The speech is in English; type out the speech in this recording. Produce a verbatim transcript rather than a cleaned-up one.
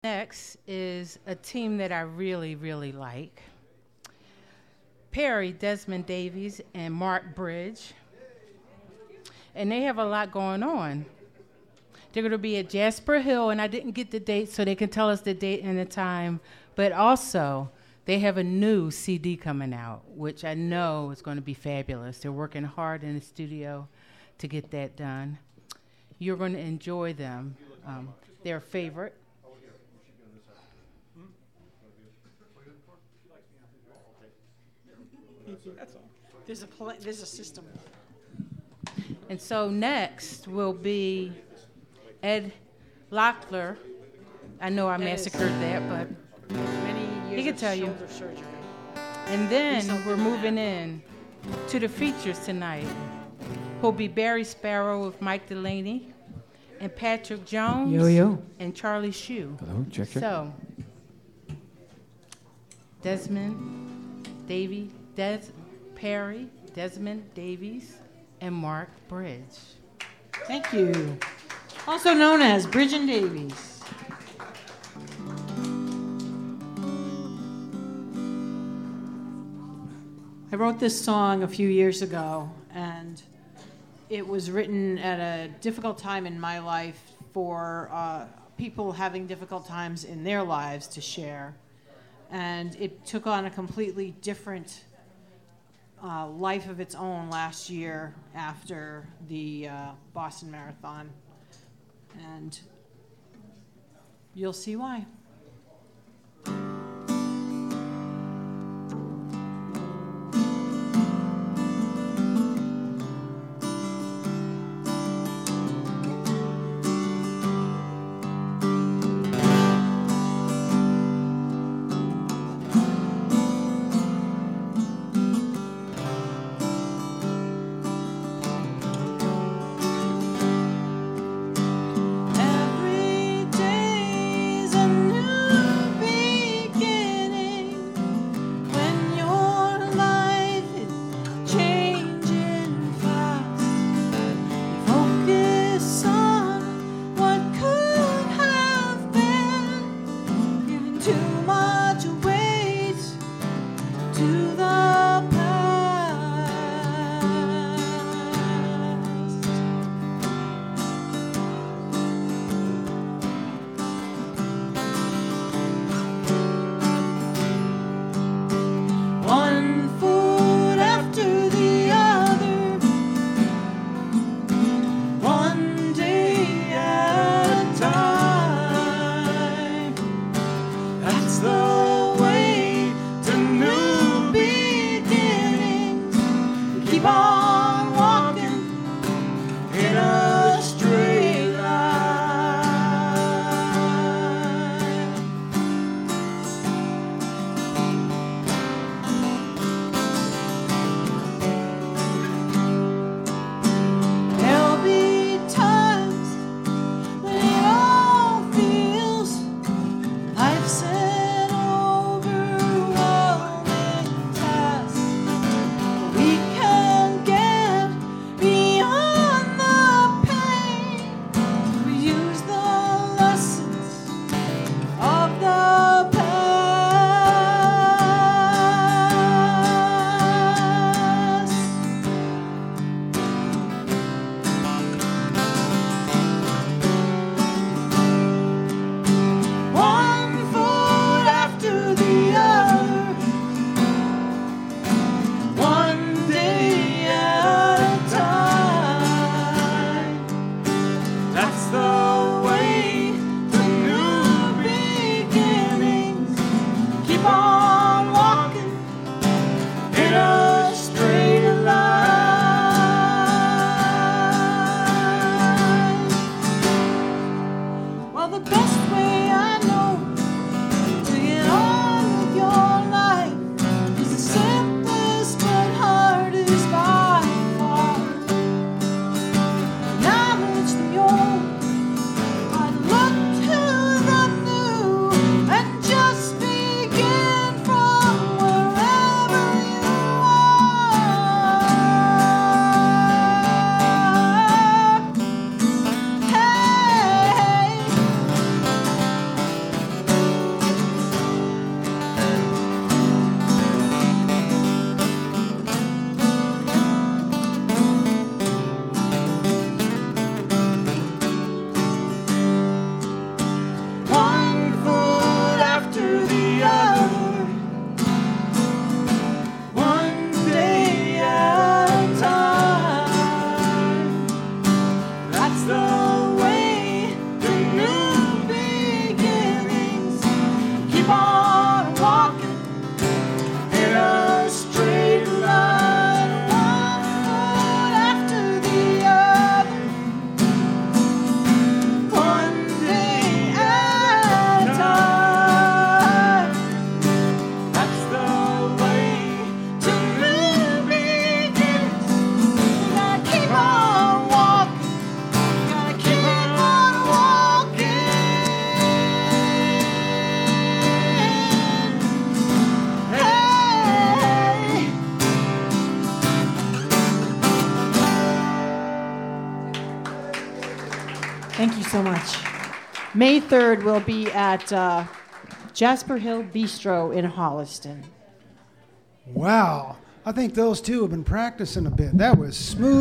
Next is a team that I really, really like. Perry, Desmond Davies, and Mark Bridge. And they have a lot going on. They're going to be at Jasper Hill, and I didn't get the date, so they can tell us the date and the time. But also, they have a new C D coming out, which I know is going to be fabulous. They're working hard in the studio to get that done. You're going to enjoy them. Um, they're a favorite. That's all. There's a pl- there's a system. And so next will be Ed Locklear. I know I Ed massacred that, but Many years he can of tell you. shoulder surgery. And then Recently we're moving that. in to the features tonight. Who'll be Barry Sparrow with Mike Delaney, and Patrick Jones, Yo, yo. and Charlie Shue. Hello, check, check. So, Desmond, Davy, Des, Perry, Desmond Davies, and Mark Bridge. Thank you. Also known as Bridge and Davies. I wrote this song a few years ago, and it was written at a difficult time in my life for uh, people having difficult times in their lives to share. And it took on a completely different uh, life of its own last year after the uh, Boston Marathon. And you'll see why. Every day's a new beginning when your life is changing fast. You focus on what could have been, giving too much weight to the past. One foot after the other, one day at a time. That's the way to new beginnings. Keep on walking in a straight line. There'll be times when it all feels life set Thank you so much. May third, we'll be at uh, Jasper Hill Bistro in Holliston. Wow. I think those two have been practicing a bit. That was smooth.